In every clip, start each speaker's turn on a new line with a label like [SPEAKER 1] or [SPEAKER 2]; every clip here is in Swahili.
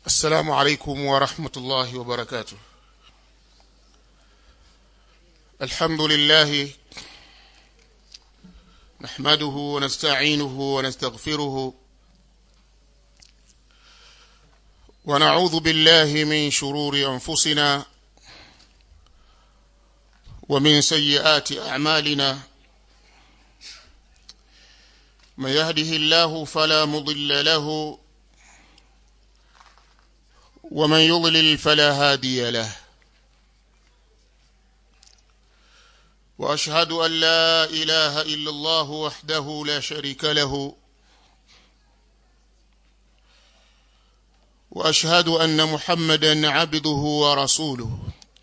[SPEAKER 1] السلام عليكم ورحمة الله وبركاته. الحمد لله نحمده ونستعينه ونستغفره ونعوذ بالله من شرور أنفسنا ومن سيئات أعمالنا. من يهده الله فلا مضل له ومن يضلل فلا هادي له. وأشهد أن لا إله إلا الله وحده لا شريك له، وأشهد أن محمدا عبده ورسوله،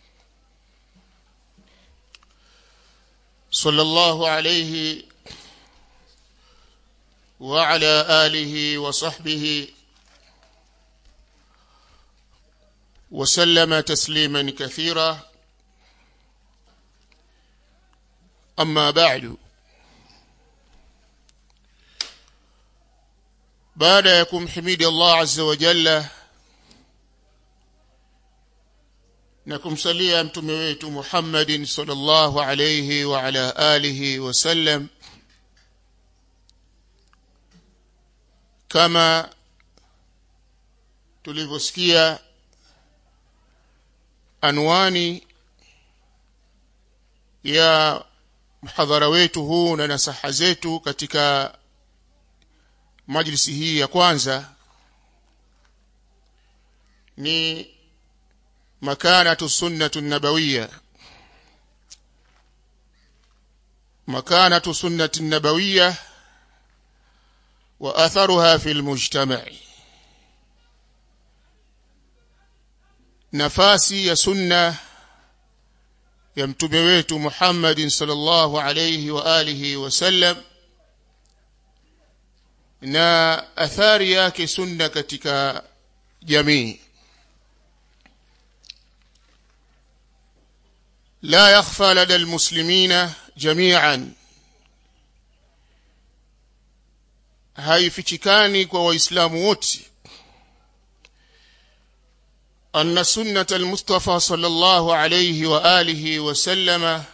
[SPEAKER 1] صلى الله عليه وعلى آله وصحبه وسلم تسليما كثيرا. أما بعد، بعد يكم حميد الله عز وجل نكم صليا متمويت محمد صلى الله عليه وعلى آله وسلم. كما tulivyosikia anwani ya muhadhara wetu huu na nasaha zetu katika majlisi hii ya kwanza ni makanatu sunnatu nabawiyya. makanatu sunnati nabawiyya wa atharuha fil mujtama'i. nafasi ya sunna ya mtume wetu Muhammad sallallahu alayhi wa alihi wasallam na athari yake sunna katika jamii. la yakhfa lada almuslimina jami'an, haifichikani kwa waislamu wote أن سنة المصطفى صلى الله عليه وآله وسلم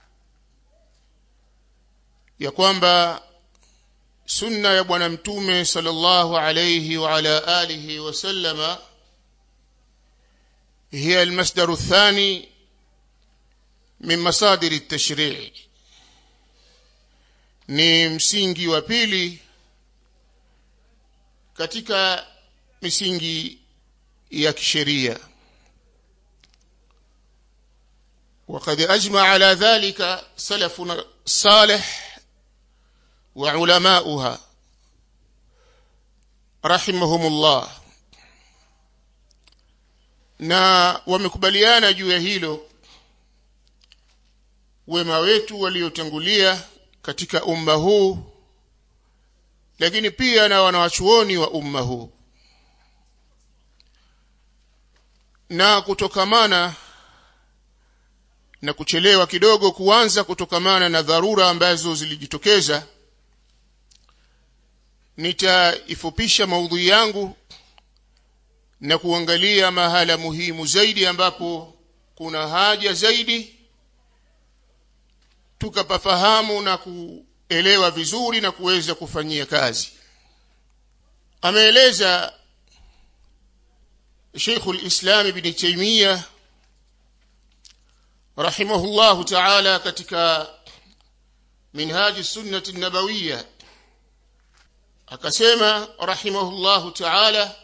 [SPEAKER 1] يقوم سنة يبونا متومة صلى الله عليه وعلى آله وسلم هي المصدر الثاني من مصادر التشريع. ni msingi wa pili katika misingi ya kisheria. وقد أجمع على ذلك سلفنا الصالح وعلماؤها رحمهم الله. na wamekubaliana juu ya hilo wema wetu waliotangulia katika umma huu, lakini pia na wanawachuoni wa umma huu. na kutokamana na kuchelewa kidogo kuanza kutokamana na dharura ambazo zilijitokeza, nitaifupisha maudhui yangu na kuangalia mahala muhimu zaidi ambapo kuna haja zaidi tukapafahamu na kuelewa vizuri na kuweza kufanyia kazi. ameeleza شيخ الإسلام ابن تيمية رحمه الله تعالى katika منهاج السنة النبوية akasema رحمه الله تعالى: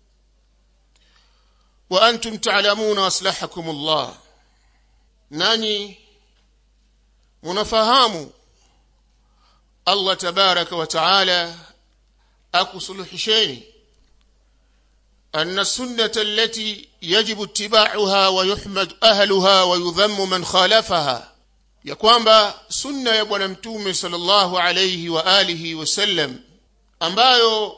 [SPEAKER 1] وأنتم تعلمون أصلحكم الله، nani munafahamu Allah tabaraka wa taala akusuluhisheni أن السنة التي يجب اتباعها ويحمد أهلها ويذم من خالفها، ya kwamba sunna ya bwana mtume sallallahu alayhi wa alihi wasallam ambayo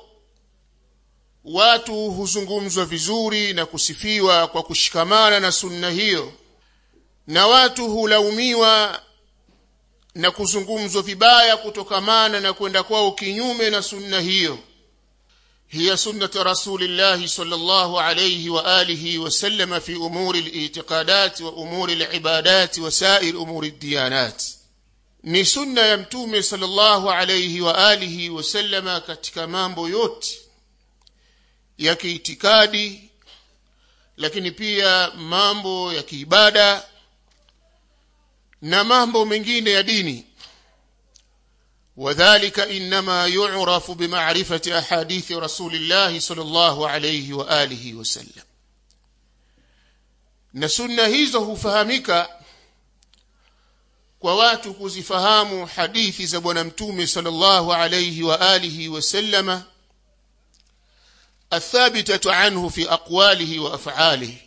[SPEAKER 1] watu huzungumzwa vizuri na kusifiwa kwa kushikamana na sunna hiyo, na watu hulaumiwa na kuzungumzwa vibaya kutokamana na kwenda kwao kinyume na sunna hiyo, هي سنة رسول الله صلى الله عليه وآله وسلم في أمور الاعتقادات وأمور العبادات وسائر أمور الديانات. ni sunna ya mtume sallallahu alayhi wa alihi wasallama katika mambo yote ya kiitikadi, lakini pia mambo ya kiibada na mambo mengine ya dini. wadhālika innama yu'rafu bima'rifati ahadithi rasulillahi sallallahu alayhi wa alihi wasallam. na sunna hizo hufahamika kwa watu kuzifahamu hadithi za bwana mtume sallallahu alayhi wa alihi wasallama athabitatu anhu fi aqwalihi wa af'alihi.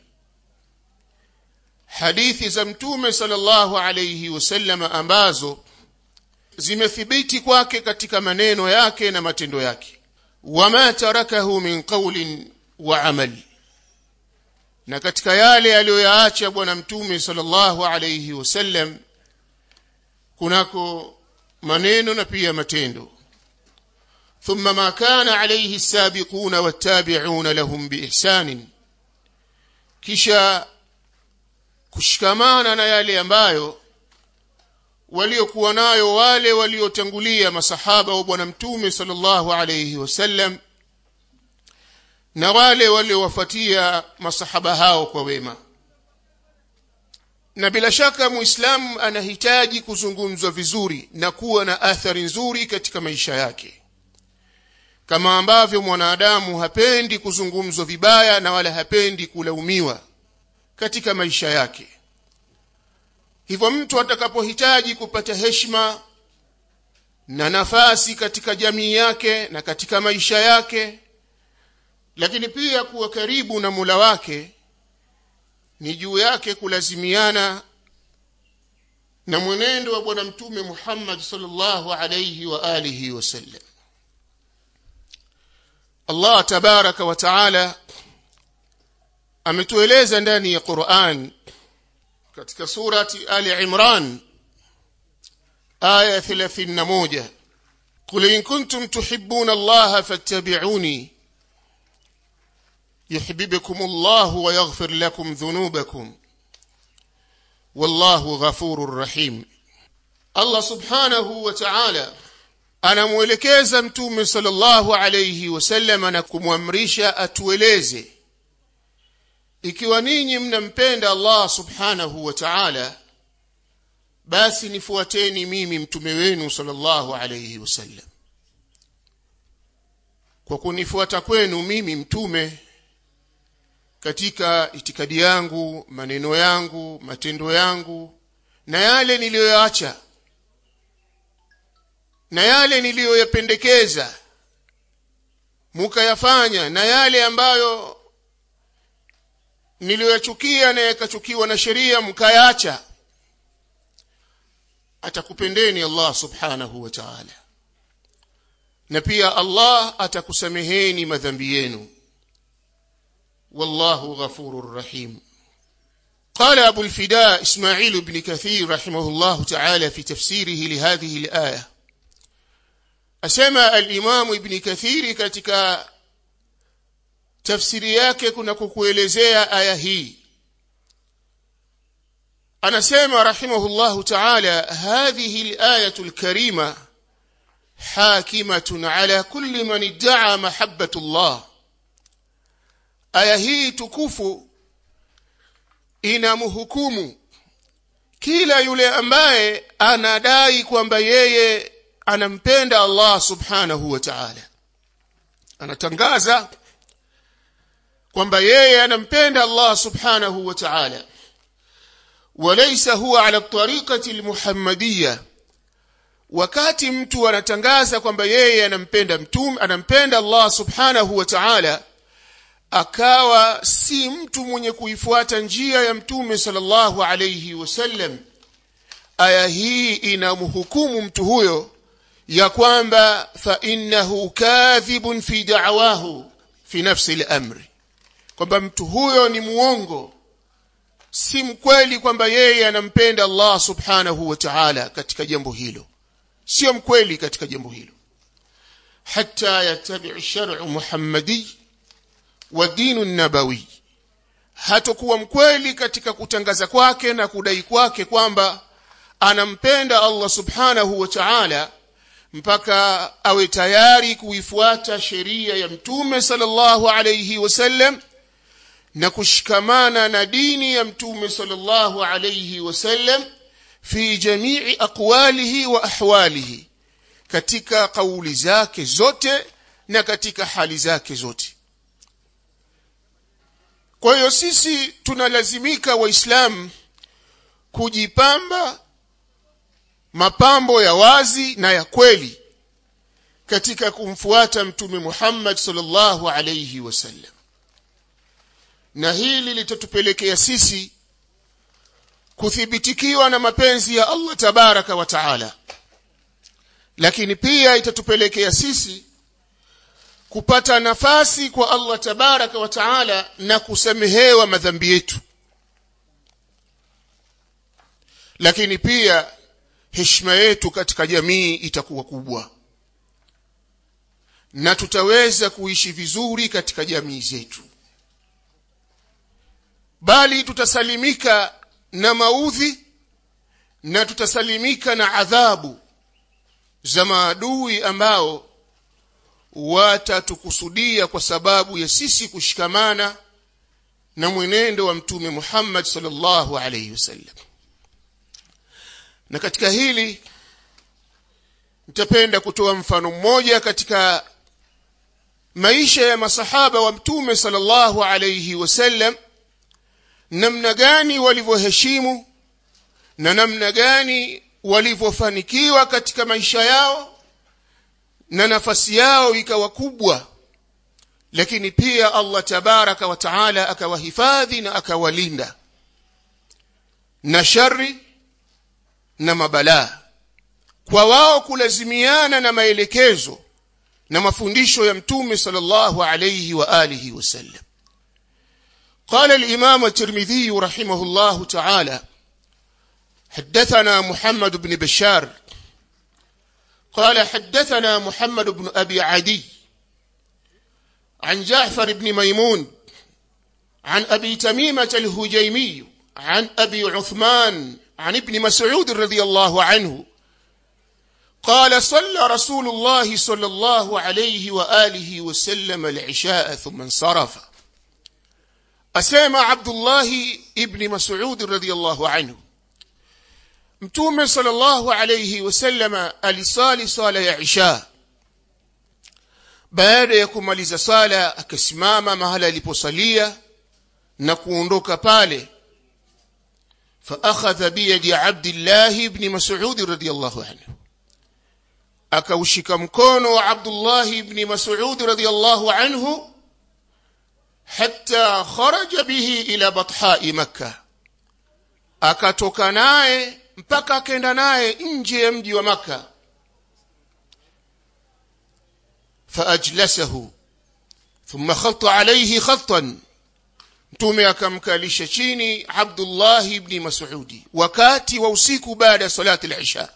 [SPEAKER 1] hadithi za mtume sallallahu alayhi wasallama ambazo zimethibiti kwake katika maneno yake na matendo yake. wama tarakahu min qawlin wa amal, na katika yale aliyoyaacha bwana mtume sallallahu alayhi wasallam kunako maneno na pia matendo. thumma ma kana alayhi as-sabiquna wat-tabi'una lahum biihsan, kisha kushikamana na yale ambayo waliokuwa nayo wale waliotangulia masahaba wa bwana mtume sallallahu alayhi wasallam na wale waliowafuatia masahaba hao kwa wema. na bila shaka muislamu anahitaji kuzungumzwa vizuri na kuwa na athari nzuri katika maisha yake, kama ambavyo mwanadamu hapendi kuzungumzwa vibaya na wala hapendi kulaumiwa katika maisha yake. hivyo mtu atakapohitaji kupata heshima na nafasi katika jamii yake na katika maisha yake, lakini pia kuwa karibu na Mola wake, ni juu yake kulazimiana na mwenendo wa bwana mtume Muhammad sallallahu alayhi wa alihi wasallam. Allah tabaraka wa taala ametueleza ndani ya Qur'an katika surati Ali Imran aya 31, qul in kuntum tuhibbuna Allah fattabi'uni yuhibbukum Allah wa yaghfir lakum dhunubakum wallahu ghafurur rahim. Allah subhanahu wa ta'ala anamuelekeza mtume sallallahu alayhi wasallam na kumwamrisha atueleze, ikiwa ninyi mnampenda Allah subhanahu wa ta'ala, basi nifuateni mimi mtume wenu sallallahu alayhi wasallam. kwa kunifuata kwenu mimi mtume katika itikadi yangu, maneno yangu, matendo yangu, na yale niliyoacha na yale niliyoyapendekeza mukayafanya, na yale ambayo niliyoyachukia na yakachukiwa na sheria mkayaacha, atakupendeni Allah subhanahu wa ta'ala, na pia Allah atakusameheni madhambi yenu. wallahu ghafurur rahim. قال أبو الفداء إسماعيل بن كثير رحمه الله تعالى في تفسيره لهذه الآية، أسمى الإمام ابن كثير katika tafsiri yake kuna kukuelezea aya hii, anasema rahimahullahu ta'ala, hadhihi al-ayatu al-karima hakimatun ala kulli man idda'a mahabbatu Allah. aya hii tukufu inamhukumu kila yule ambaye anadai kwamba yeye anampenda Allah subhanahu wa ta'ala, anatangaza kwamba yeye anampenda Allah subhanahu wa ta'ala, walaysa huwa ala tariqati almuhammadiyya. wakati mtu anatangaza kwamba yeye anampenda mtume, anampenda Allah subhanahu wa ta'ala, akawa si mtu mwenye kuifuata njia ya mtume sallallahu alayhi wasallam, aya hii inamhukumu mtu huyo ya kwamba fa innahu kadhibun fi da'wahu fi nafsi al-amri, kwamba mtu huyo ni muongo, si mkweli kwamba yeye anampenda Allah subhanahu wa ta'ala katika jambo hilo, sio mkweli katika jambo hilo. hatta yattabi' ash-shar'u muhammadi wa dinu an-nabawi, hatakuwa mkweli katika kutangaza kwake na kudai kwake kwamba anampenda Allah subhanahu wa ta'ala mpaka awe tayari kuifuata sheria ya mtume sallallahu alayhi wasallam na kushikamana na dini ya mtume sallallahu alayhi wasallam fi jamii aqwalihi wa ahwalihi, katika kauli zake zote na katika hali zake zote. Kwa hiyo sisi tunalazimika waislamu kujipamba mapambo ya wazi na ya kweli katika kumfuata mtume Muhammad sallallahu alayhi wasallam, na hili litatupelekea sisi kuthibitikiwa na mapenzi ya Allah tabaraka wa taala, lakini pia itatupelekea sisi kupata nafasi kwa Allah tabaraka wa taala na kusamehewa madhambi yetu, lakini pia heshima yetu katika jamii itakuwa kubwa na tutaweza kuishi vizuri katika jamii zetu, bali tutasalimika na maudhi na tutasalimika na adhabu za maadui ambao watatukusudia kwa sababu ya sisi kushikamana na mwenendo wa mtume Muhammad sallallahu alayhi wasallam. Na katika hili nitapenda kutoa mfano mmoja katika maisha ya masahaba wa mtume sallallahu alayhi wasallam, namna gani walivyoheshimu na namna gani walivyofanikiwa katika maisha yao na nafasi yao ikawa kubwa, lakini pia Allah tabaraka wa taala akawahifadhi na akawalinda na shari na mabalaa, kwa wao kulazimiana na maelekezo na mafundisho ya mtume sallallahu alayhi wa alihi wasallam. قال الإمام الترمذي رحمه الله تعالى: حدثنا محمد بن بشار قال حدثنا محمد بن أبي عدي عن جعفر بن ميمون عن أبي تميمة الهجيمي عن أبي عثمان عن ابن مسعود رضي الله عنه قال: صلى رسول الله صلى الله عليه وآله وسلم العشاء ثم انصرف. أسمع عبد الله ابن مسعود رضي الله عنه متوم صلى الله عليه وسلم alisali swala ya isha. Baada ya kumaliza swala akasimama mahala aliposalia na kuondoka pale. Fa akhadha bi yadi Abdullah ibn Mas'ud radiyallahu anhu, akaushika mkono wa Abdullah ibn Mas'ud radiyallahu anhu hatta kharaja bihi ila batha'i Makkah, akatoka naye mpaka akaenda naye nje ya mji wa Makkah. Faajlasahu thumma khatta alayhi khattan, mtume akamkalisha chini Abdullah ibn Mas'ud wakati wa usiku baada ya salati al-isha.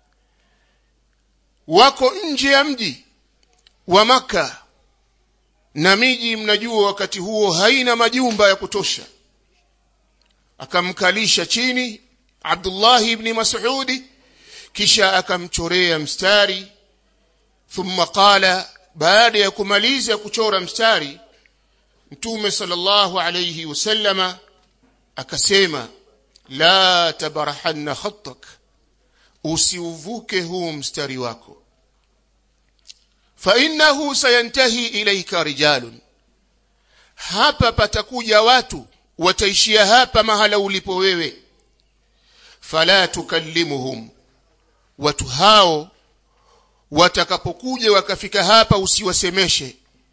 [SPEAKER 1] Wako nje ya mji wa Makkah, na miji mnajua wakati huo haina majumba ya kutosha. Akamkalisha chini Abdullah ibn Mas'ud, kisha akamchorea mstari. Thumma qala, baada ya kumaliza kuchora mstari mtume sallallahu alayhi wasallama akasema: la tabarahanna khattak, usiuvuke huu mstari wako. Fa innahu sayantahi ilayka rijalun, hapa patakuja watu wataishia hapa mahala ulipo wewe. Fala tukallimuhum, watu hao watakapokuja wakafika hapa usiwasemeshe.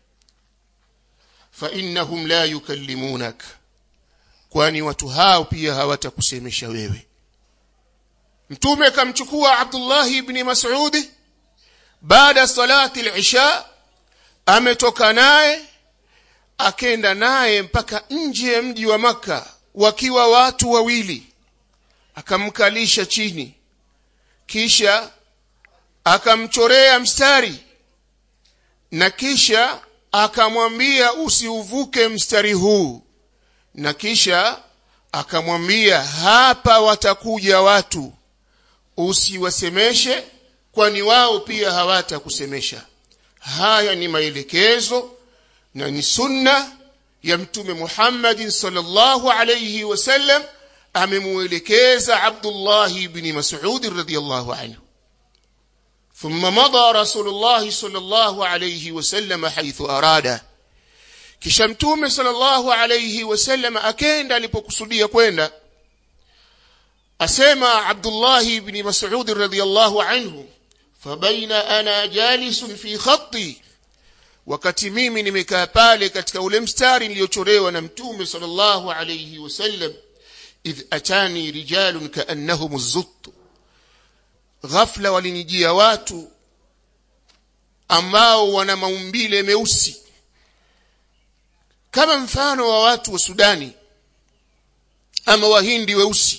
[SPEAKER 1] Fa innahum la yukallimunak, kwani watu hao pia hawatakusemesha wewe. Mtume akamchukua Abdullah ibn Mas'ud baada salati al-isha, ametoka naye akenda naye mpaka nje ya mji wa Makkah, wakiwa watu wawili. Akamkalisha chini, kisha akamchorea mstari na kisha akamwambia usiuvuke mstari huu, na kisha akamwambia hapa watakuja watu usiwasemeshe, kwani wao pia hawatakusemesha. Haya ni maelekezo na ni sunna ya Mtume Muhammad sallallahu alayhi wasallam, amemuelekeza Abdullah ibn Mas'ud radhiyallahu anhu. Thumma mada Rasulullah sallallahu alayhi wasallam haythu arada, kisha Mtume sallallahu alayhi wasallam akaenda alipokusudia kwenda. Asema Abdullah ibn Mas'ud radhiyallahu anhu, fabaina ana jalisun fi khatti, wakati mimi nimekaa pale katika ule mstari niliochorewa na Mtume sallallahu alayhi wasallam, idh atani rijalun kaannahum az-zutt, ghafla walinijia watu ambao wana maumbile meusi kama mfano wa watu wa Sudani ama wahindi weusi.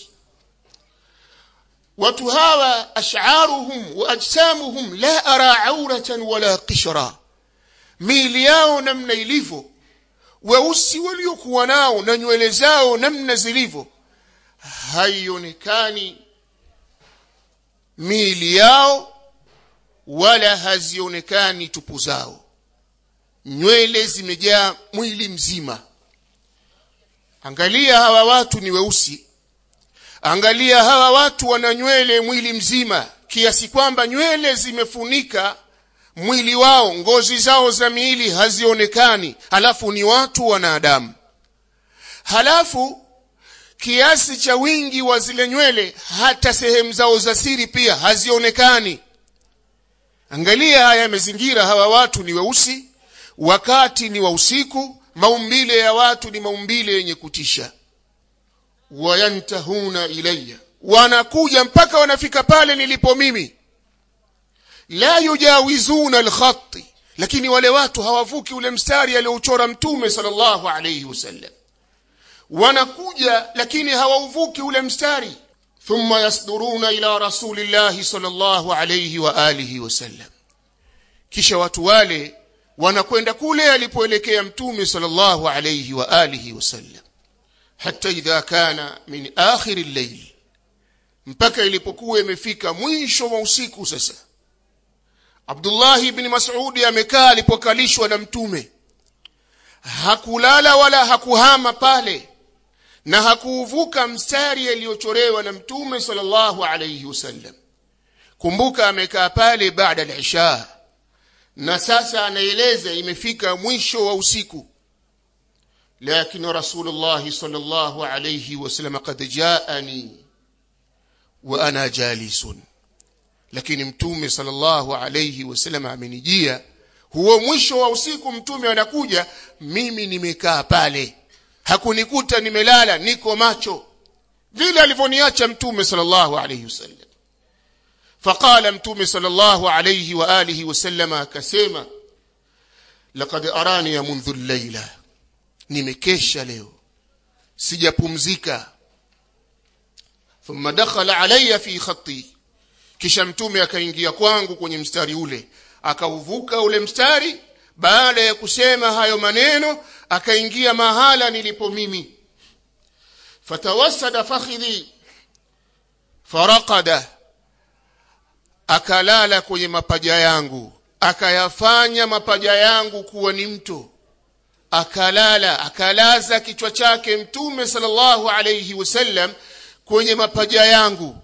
[SPEAKER 1] Watu hawa ash'aruhum wa ajsamuhum la ara auratan wala qishra, miili yao namna ilivyo, weusi waliokuwa nao na nywele zao namna zilivyo, haionekani miili yao wala hazionekani tupu zao. Nywele zimejaa mwili mzima. Angalia hawa watu ni weusi, angalia hawa watu wana nywele mwili mzima, kiasi kwamba nywele zimefunika mwili wao, ngozi zao za miili hazionekani, halafu ni watu wanadamu. Halafu kiasi cha wingi wa zile nywele hata sehemu zao za siri pia hazionekani. Angalia haya mazingira, hawa watu ni weusi, wakati ni wa usiku, maumbile ya watu ni maumbile yenye kutisha. Wayantahuna ilayya, wanakuja mpaka wanafika pale nilipo mimi. La yujawizuna al-khatt, lakini wale watu hawavuki ule mstari aliochora Mtume sallallahu alayhi wasallam. Wanakuja lakini hawauvuki ule mstari. Thumma yasduruna ila rasulillahi sallallahu alayhi wa alihi wasallam, kisha watu wale wanakwenda kule alipoelekea Mtume sallallahu alayhi wa alihi wasallam, hatta idha kana min akhir al-layl, mpaka ilipokuwa imefika mwisho wa usiku. Sasa Abdullah ibn Mas'ud amekaa alipokalishwa na Mtume, hakulala wala hakuhama pale, na hakuvuka mstari aliochorewa na Mtume sallallahu alayhi wasallam. Kumbuka amekaa pale baada al-isha, na sasa anaeleza imefika mwisho wa usiku. Lakini Rasulullah sallallahu alayhi wasallam qad jaani wa ana jalisun, lakini Mtume sallallahu alayhi wasallam amenijia. Huo mwisho wa usiku Mtume anakuja, mimi nimekaa pale, hakunikuta nimelala, niko macho vile alivyoniacha Mtume sallallahu alayhi wasallam. Faqala Mtume sallallahu alayhi wa alihi wasallam akasema, laqad arani ya mundhu al-layla, nimekesha leo sijapumzika. Thumma dakhala alayya fi khatti, kisha Mtume akaingia kwangu kwenye mstari ule, akauvuka ule mstari. Baada ya kusema hayo maneno akaingia mahala nilipo mimi. Fatawassada fakhidhi faraqada, akalala kwenye mapaja yangu, akayafanya mapaja yangu kuwa ni mto. Akalala, akalaza kichwa chake Mtume sallallahu alayhi wasallam kwenye mapaja yangu.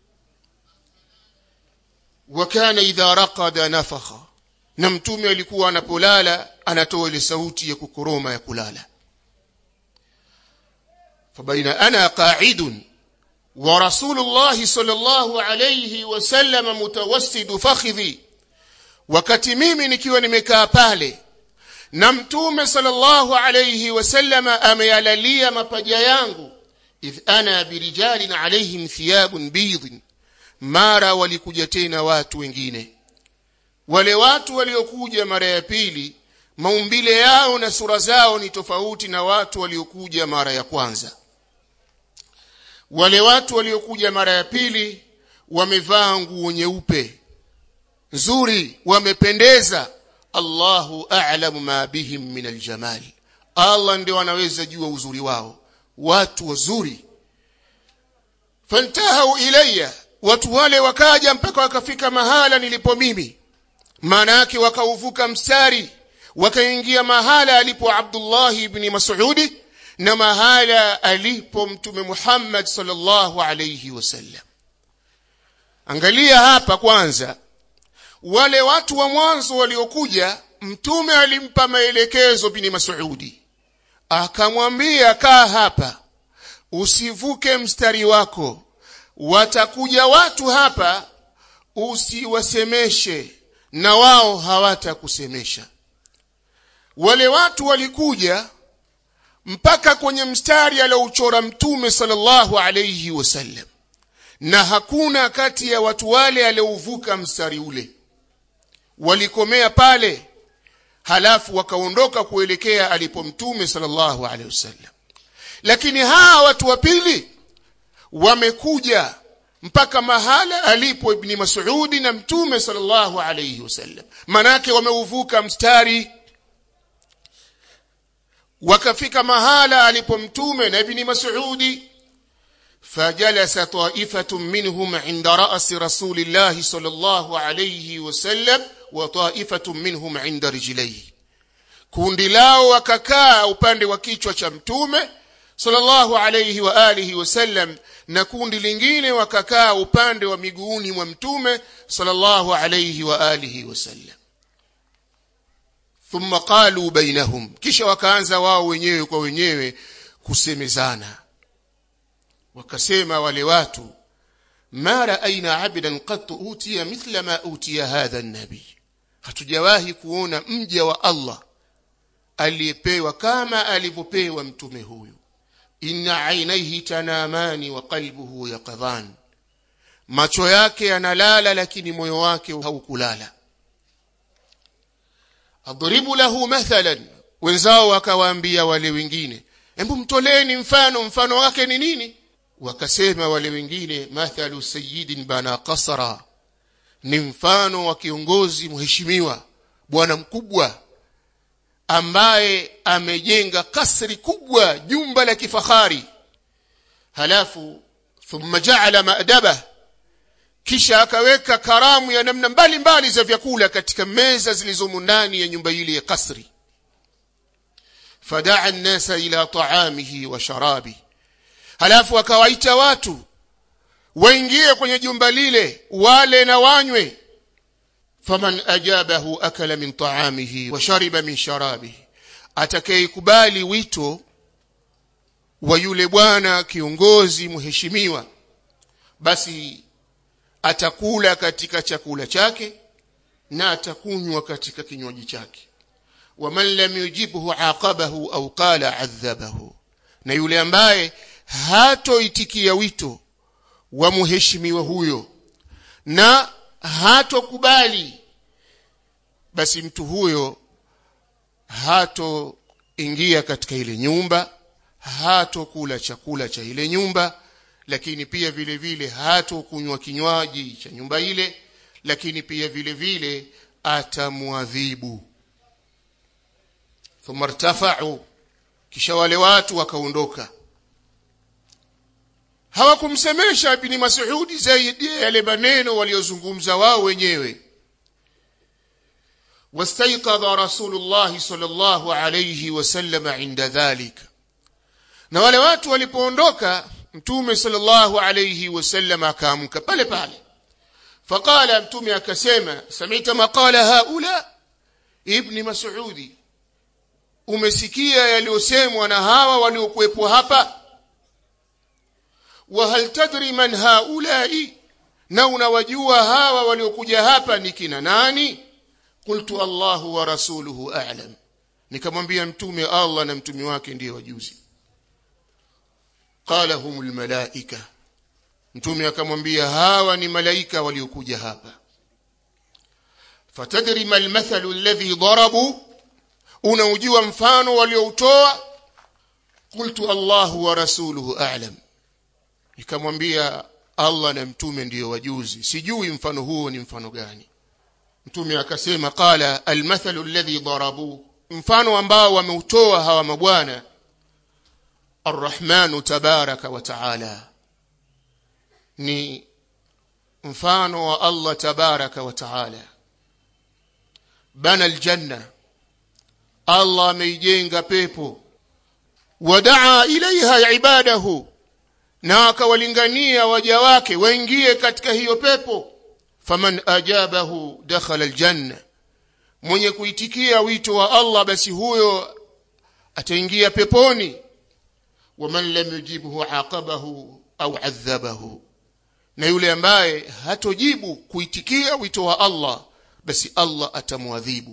[SPEAKER 1] Wakana idha raqada nafakha, na Mtume alikuwa anapolala anatoa ile sauti ya kukoroma ya kulala. Fabaina ana qa'idun wa Rasulullah sallallahu alayhi wasallam mutawassidu fakhidhi, wakati mimi nikiwa nimekaa pale na Mtume sallallahu alayhi wasallam ameyalalia mapaja yangu. Idh ana birijalin alayhim thiyabun bidin, mara walikuja tena watu wengine. Wale watu waliokuja mara ya pili, maumbile yao na sura zao ni tofauti na watu waliokuja mara ya kwanza. Wale watu waliokuja mara ya pili wamevaa nguo nyeupe nzuri, wamependeza, Allahu a'lamu ma bihim min aljamal, Allah ndio anaweza jua uzuri wao, watu wazuri. Fantahu ilayya, watu wale wakaja mpaka wakafika mahala nilipo mimi, maana yake wakauvuka mstari, wakaingia mahala alipo Abdullah ibn Mas'ud na mahala alipo Mtume Muhammad sallallahu alayhi wasallam. Angalia hapa kwanza, wale watu wa mwanzo waliokuja, Mtume alimpa maelekezo ibn Mas'ud, akamwambia kaa hapa, usivuke mstari wako, watakuja watu hapa, usiwasemeshe na wao hawatakusemesha. Wale watu walikuja mpaka kwenye mstari aliochora Mtume sallallahu alayhi wasallam, na hakuna kati ya watu wale aliovuka mstari ule. Walikomea pale, halafu wakaondoka kuelekea alipo Mtume sallallahu alayhi wasallam. Lakini hawa watu wa pili wamekuja mpaka mahala alipo Ibn Mas'ud na Mtume sallallahu alayhi wasallam, manake wameuvuka mstari, wakafika mahala alipo Mtume na Ibn Mas'ud. Fajalasa ta'ifatun minhum 'inda ra'si Rasulillah sallallahu alayhi wasallam wa ta'ifatun minhum 'inda rijlihi, kundi lao wakakaa upande wa kichwa cha Mtume sallallahu alayhi wa alihi wasallam, na kundi lingine wakakaa upande wa miguuni mwa Mtume sallallahu alayhi wa alihi wasallam. Thumma qalu bainahum, kisha wakaanza wao wenyewe kwa wenyewe kusemezana. Wakasema wale watu, ma ra'ayna 'abdan qat utiya mithla ma utiya hadha an-nabi, hatujawahi kuona mja wa Allah aliyepewa kama alivyopewa mtume huyu. Inna 'ainaihi tanamani wa qalbuhu yaqdhan, macho yake yanalala lakini moyo wake haukulala. Adribu lahu mathalan, wenzao wakawaambia wale wengine, hebu mtoleni mfano wake ni nini? Wakasema wale wengine, mathalu sayyidin bana qasra, ni mfano wa kiongozi mheshimiwa, bwana mkubwa ambaye amejenga kasri kubwa, jumba la kifahari. Halafu thumma ja'ala ma'daba, kisha akaweka karamu ya namna mbalimbali za vyakula katika meza zilizomo ndani ya nyumba ile ya kasri. Fadaa an-nasa ila ta'amihi wa sharabi, halafu akawaita watu waingie kwenye jumba lile wale na wanywe. Faman ajabahu akala min ta'amihi wa shariba min sharabihi, atakayekubali wito wa yule bwana kiongozi mheshimiwa, basi atakula katika chakula chake na atakunywa katika kinywaji chake. Wa man lam yujibhu aqabahu au qala adhabahu, na yule ambaye hatoitikia wito wa mheshimiwa huyo na hatokubali, basi mtu huyo hatoingia katika ile nyumba, hatokula chakula cha ile nyumba, lakini pia vile vile hatokunywa kinywaji cha nyumba ile, lakini pia vile vile atamuadhibu. Thumma irtafa'u, kisha wale watu wakaondoka. Hawakumsemesha Ibn Mas'ud zaidi yale maneno waliozungumza wao wenyewe. Wastayqadha Rasulullah sallallahu alayhi wasallam 'inda dhalika, na wale watu walipoondoka Mtume sallallahu alayhi wasallam akaamka pale pale. Faqala, Mtume akasema, sami'ta maqala haula Ibn Mas'ud, umesikia yaliyosemwa na hawa waliokuwepo hapa? Wa hal tadri man haulai, na unawajua hawa waliokuja hapa ni kina nani? Qultu Allahu wa rasuluhu a'lam, nikamwambia Mtume, Allah na mtume wake ndiye wajuzi. Qala humul malaika, Mtume akamwambia hawa ni malaika waliokuja hapa. Fatadri mal mathalu alladhi darabu, unaujua mfano walioutoa? Qultu Allahu wa rasuluhu a'lam, nikamwambia Allah na mtume ndiyo wajuzi, sijui mfano huo ni mfano gani. mtume akasema qala almathalu alladhi darabu, mfano ambao wameutoa hawa mabwana, arrahmanu tabaraka wa taala, ni mfano wa Allah tabaraka wa taala. Bana aljanna, Allah ameijenga pepo, wadaa ilaiha ibadahu, na akawalingania waja wake waingie katika hiyo pepo. Faman ajabahu dakhala aljanna, mwenye kuitikia wito wa Allah basi huyo ataingia peponi. Waman lam yujibhu aqabahu au adhabahu, na yule ambaye hatojibu kuitikia wito wa Allah basi Allah atamuadhibu.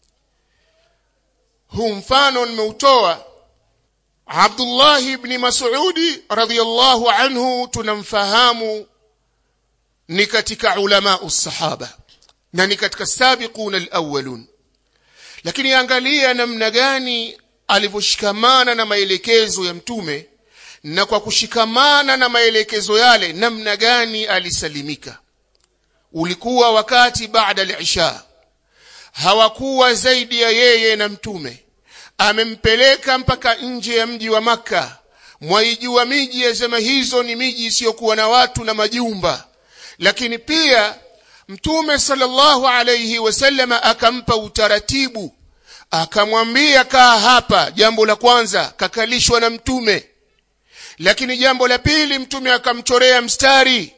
[SPEAKER 1] Huu mfano nimeutoa. Abdullah ibn Mas'ud radhiyallahu anhu tunamfahamu ni katika ulama usahaba na ni katika sabiqun alawwalun, lakini angalia namna gani alivyoshikamana na maelekezo ya mtume, na kwa kushikamana na maelekezo yale namna gani alisalimika. Ulikuwa wakati baada al-isha, hawakuwa zaidi ya yeye na mtume, amempeleka mpaka nje ya mji wa Makka. Mwaijua miji ya zama hizo ni miji isiyokuwa na watu na majumba, lakini pia mtume sallallahu alayhi wasallam akampa utaratibu, akamwambia kaa hapa. Jambo la kwanza kakalishwa na mtume, lakini jambo la pili mtume akamchorea mstari,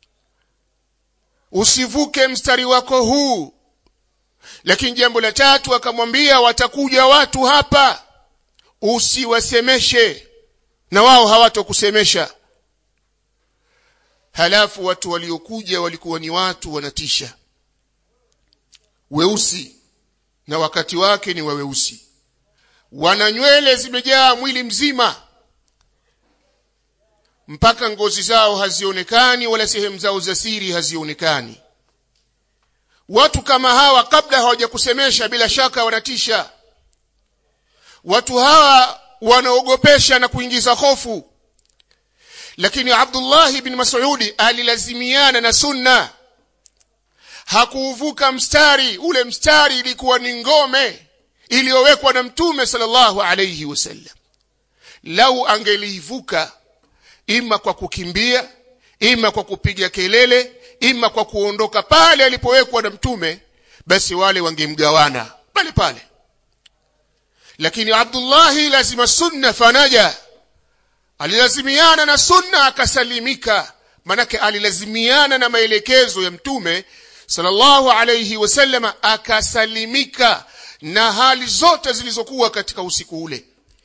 [SPEAKER 1] usivuke mstari wako huu. Lakini jambo la tatu akamwambia watakuja watu hapa, usiwasemeshe na wao hawatokusemesha. Halafu watu waliokuja walikuwa ni watu wanatisha, weusi, na wakati wake ni weusi, wana nywele zimejaa mwili mzima mpaka ngozi zao hazionekani wala sehemu zao za siri hazionekani. Watu kama hawa kabla hawajakusemesha bila shaka wanatisha. Watu hawa wanaogopesha na kuingiza hofu. Lakini Abdullah ibn Mas'ud alilazimiana na sunna, hakuvuka mstari. Ule mstari ilikuwa ni ngome iliyowekwa na mtume sallallahu alayhi wasallam. Lau angelivuka, ima kwa kukimbia, ima kwa kupiga kelele, ima kwa kuondoka pale alipowekwa na mtume, basi wale wangemgawana pale pale. Lakini Abdullah lazima sunna fanaja, alilazimiana na sunna akasalimika. Manake alilazimiana na maelekezo ya mtume sallallahu alayhi wasallam akasalimika na hali zote zilizokuwa katika usiku ule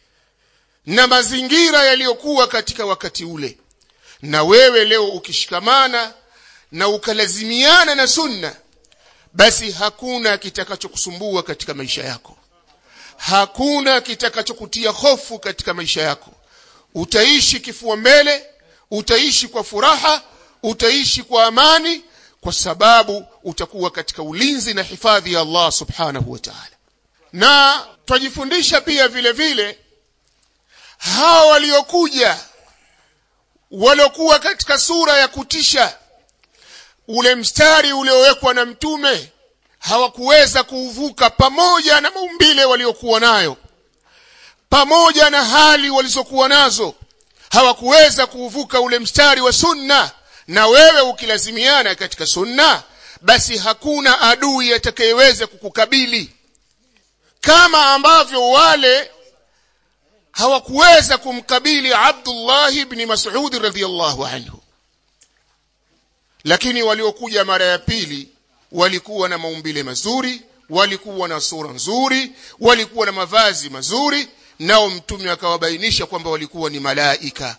[SPEAKER 1] na mazingira yaliyokuwa katika wakati ule. Na wewe leo ukishikamana na ukalazimiana na sunna, basi hakuna kitakachokusumbua katika maisha yako, hakuna kitakachokutia hofu katika maisha yako. Utaishi kifua mbele, utaishi kwa furaha, utaishi kwa amani, kwa sababu utakuwa katika ulinzi na hifadhi ya Allah subhanahu wa ta'ala. Na twajifundisha pia vile vile hao waliokuja waliokuwa katika sura ya kutisha, ule mstari uliowekwa na mtume hawakuweza kuuvuka, pamoja na maumbile waliokuwa nayo, pamoja na hali walizokuwa nazo, hawakuweza kuuvuka ule mstari wa sunna. Na wewe ukilazimiana katika sunna, basi hakuna adui atakayeweza kukukabili, kama ambavyo wale hawakuweza kumkabili Abdullah ibn Mas'ud radhiyallahu anhu. Lakini waliokuja mara ya pili walikuwa na maumbile mazuri, walikuwa na sura nzuri, walikuwa na mavazi mazuri, nao mtume akawabainisha kwamba walikuwa ni malaika.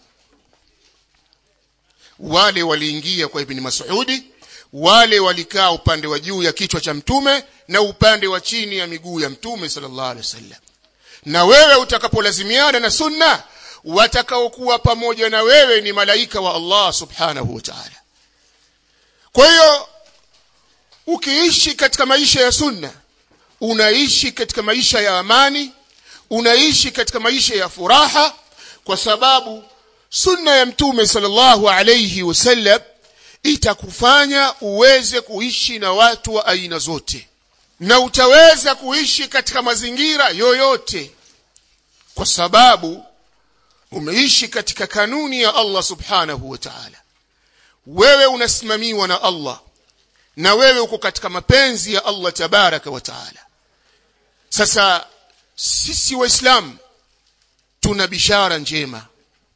[SPEAKER 1] Wale waliingia kwa Ibn Mas'ud, wale walikaa upande wa juu ya kichwa cha mtume na upande wa chini ya miguu ya mtume sallallahu alaihi wasallam. Na wewe utakapolazimiana na sunna, watakaokuwa pamoja na wewe ni malaika wa Allah subhanahu wa ta'ala. Kwa hiyo ukiishi katika maisha ya sunna, unaishi katika maisha ya amani, unaishi katika maisha ya furaha, kwa sababu sunna ya mtume sallallahu alayhi wasallam itakufanya uweze kuishi na watu wa aina zote, na utaweza kuishi katika mazingira yoyote, kwa sababu umeishi katika kanuni ya Allah subhanahu wa ta'ala. Wewe unasimamiwa na Allah, na wewe uko katika mapenzi ya Allah tabaraka wa ta'ala. Sasa sisi waislamu tuna bishara njema,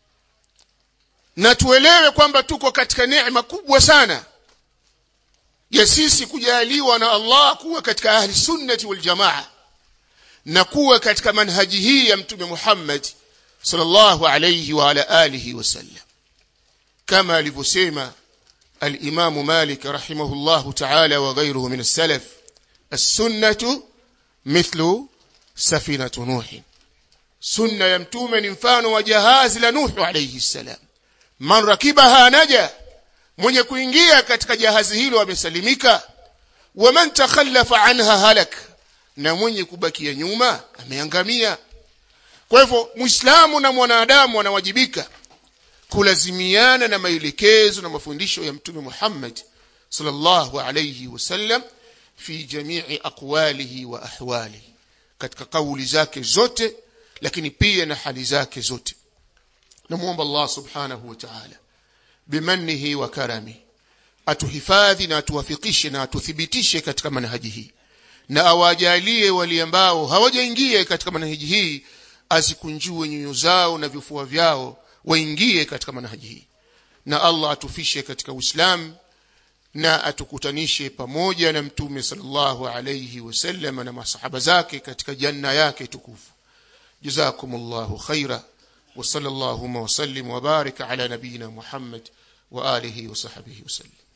[SPEAKER 1] na tuelewe kwamba tuko katika neema kubwa sana ya sisi kujaliwa na Allah kuwa katika ahli sunnati wal jamaa, na kuwa katika manhaji hii ya Mtume Muhammad sallallahu alayhi wa ala alihi wasallam, kama alivyosema al-Imam Malik rahimahullahu ta'ala wa ghayruhu min as-salaf, as-sunnatu mithlu safinatu Nuh. Sunna ya Mtume ni mfano wa jahazi la Nuh alayhi salam. Man rakibaha naja, mwenye kuingia katika jahazi hilo amesalimika. Wa man takhallafa anha halak, na mwenye kubakia nyuma ameangamia. Kwa hivyo Muislamu na mwanadamu anawajibika kulazimiana na maelekezo na mafundisho ya Mtume Muhammad sallallahu alayhi wasallam fi jamii aqwalihi wa ahwalihi, katika kauli zake zote, lakini pia na hali zake zote. Namuomba Allah subhanahu wa ta'ala bimannihi wa karami atuhifadhi na atuwafikishe na atuthibitishe katika manhaji hii, na awajalie wale ambao hawajaingia katika manhaji hii azikunjue nyoyo zao na vifua vyao waingie katika manhaji hii, na Allah atufishe katika Uislamu na atukutanishe pamoja na Mtume sallallahu alayhi wasallam na masahaba zake katika janna yake tukufu. Jazakumullahu khaira wa sallallahu wa sallim wa baraka ala nabiyina Muhammad wa alihi wa sahbihi wasallam.